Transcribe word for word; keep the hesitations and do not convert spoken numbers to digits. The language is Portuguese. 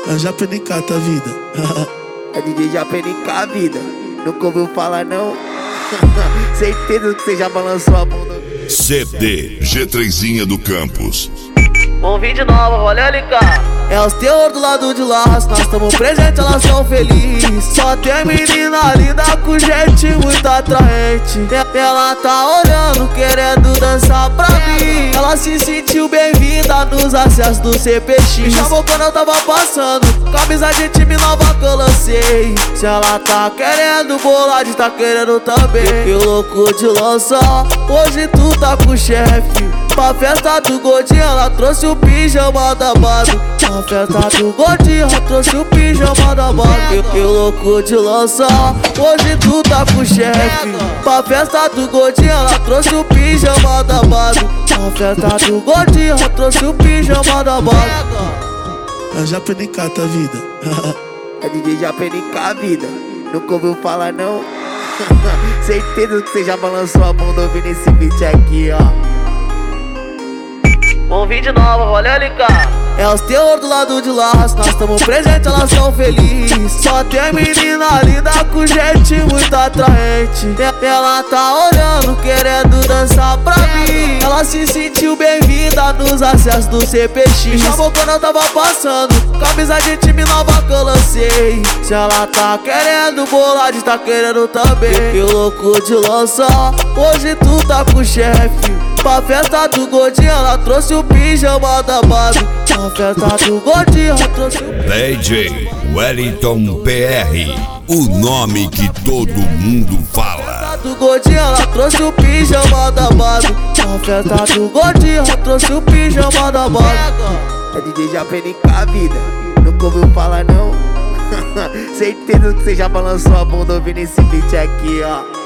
É Japenicata a vida. É D J Japenica a vida. Nunca ouviu falar não? Certeza que você já balançou a bunda. C D G três do Campus. Um vídeo novo, olha ali, cara. É os terror do lado de lá, nós estamos presentes, elas são felizes. Só tem menina linda com gente muito atraente. Ela tá olhando, querendo dançar pra mim. Ela se sentiu bem-vinda nos acessos do C P X. Me chamou quando eu tava passando, camisa de time nova que eu lancei. Se ela tá querendo bolar, tá querendo também. Que louco de lançar, hoje tu tá com o chefe. Pra festa do Godinho, ela trouxe o pijama da Barbie. Pra festa do Godinho, ela trouxe o pijama da Barbie. Que louco de lançar, hoje tu tá com o chefe. Pra festa do Godinho, ela trouxe o pijama da Barbie. Pra festa do Godinho, ela trouxe o pijama da Barbie. É Japenicata a vida. É D J Japenica a vida. Nunca ouviu falar não? Certeza que você já balançou a bunda ouvindo esse beat aqui, ó. Um vídeo novo, olha ali, cara. É os terror do lado de lá, nós estamos presentes, elas são felizes. Só tem menina linda com gente muito atraente. Ela tá olhando, querendo dançar pra mim. Ela se sentiu bem-vinda nos acessos do C P X. Me chamou quando eu tava passando, camisa de time nova que eu lancei. Se ela tá querendo bolar, tá querendo também. Que louco de lançar, hoje tu tá com o chefe. Pra festa do Godinho, ela trouxe o pijama da Barbie. Pra festa do Godinho, ela trouxe o D J Wellington P R, o nome que todo mundo fala. do Godinho, ela trouxe o pijama da Barbie. Pra festa do Godinho, ela trouxe o pijama da Barbie. É D J Japenica a vida. Nunca ouviu falar não? Certeza que você já balançou a bunda ouvindo esse beat aqui, ó.